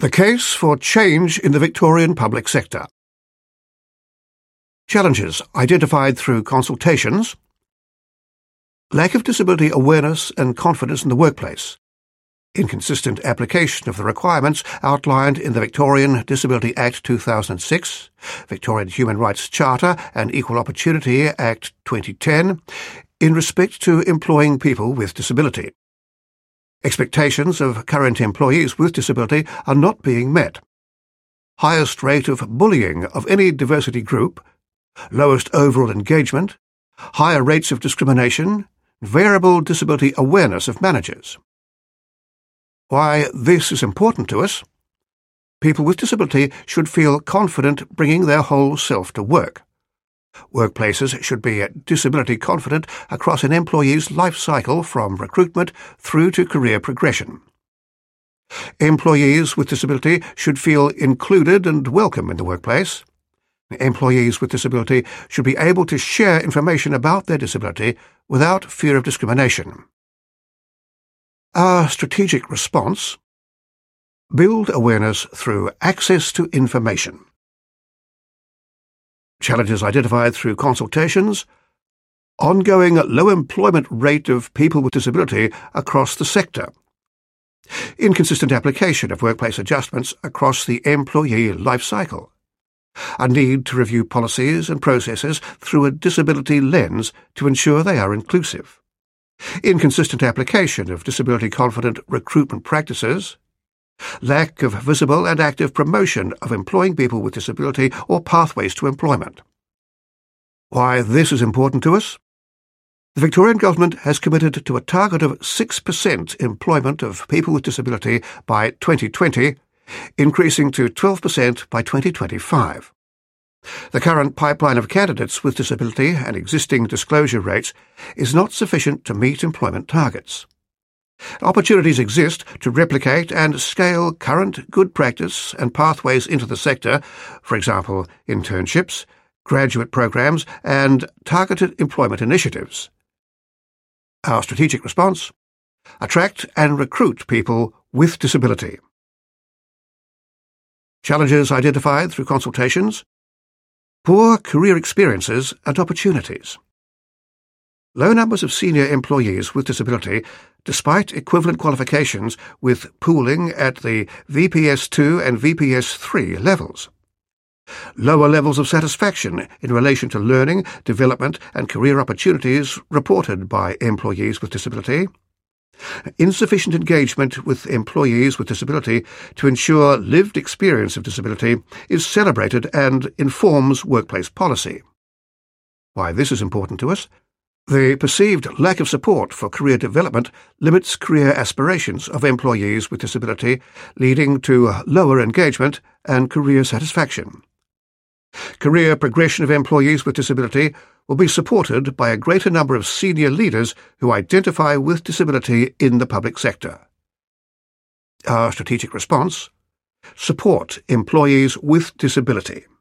The case for change in the Victorian public sector. Challenges identified through consultations. Lack of disability awareness and confidence in the workplace. Inconsistent application of the requirements outlined in the Victorian Disability Act 2006, Victorian Human Rights Charter and Equal Opportunity Act 2010, in respect to employing people with disability. Expectations of current employees with disability are not being met. Highest rate of bullying of any diversity group, lowest overall engagement, higher rates of discrimination, variable disability awareness of managers. Why this is important to us? People with disability should feel confident bringing their whole self to work. Workplaces should be disability confident across an employee's life cycle from recruitment through to career progression. Employees with disability should feel included and welcome in the workplace. Employees with disability should be able to share information about their disability without fear of discrimination. Our strategic response: build awareness through access to information. Challenges identified through consultations. Ongoing low employment rate of people with disability across the sector. Inconsistent application of workplace adjustments across the employee life cycle. A need to review policies and processes through a disability lens to ensure they are inclusive. Inconsistent application of disability-confident recruitment practices. Lack of visible and active promotion of employing people with disability or pathways to employment. Why this is important to us? The Victorian Government has committed to a target of 6% employment of people with disability by 2020, increasing to 12% by 2025. The current pipeline of candidates with disability and existing disclosure rates is not sufficient to meet employment targets. Opportunities exist to replicate and scale current good practice and pathways into the sector, for example, internships, graduate programs, and targeted employment initiatives. Our strategic response: attract and recruit people with disability. Challenges identified through consultations. Poor career experiences and opportunities. Low numbers of senior employees with disability, despite equivalent qualifications with pooling at the VPS2 and VPS3 levels. Lower levels of satisfaction in relation to learning, development and career opportunities reported by employees with disability. Insufficient engagement with employees with disability to ensure lived experience of disability is celebrated and informs workplace policy. Why this is important to us? The perceived lack of support for career development limits career aspirations of employees with disability, leading to lower engagement and career satisfaction. Career progression of employees with disability will be supported by a greater number of senior leaders who identify with disability in the public sector. Our strategic response: support employees with disability.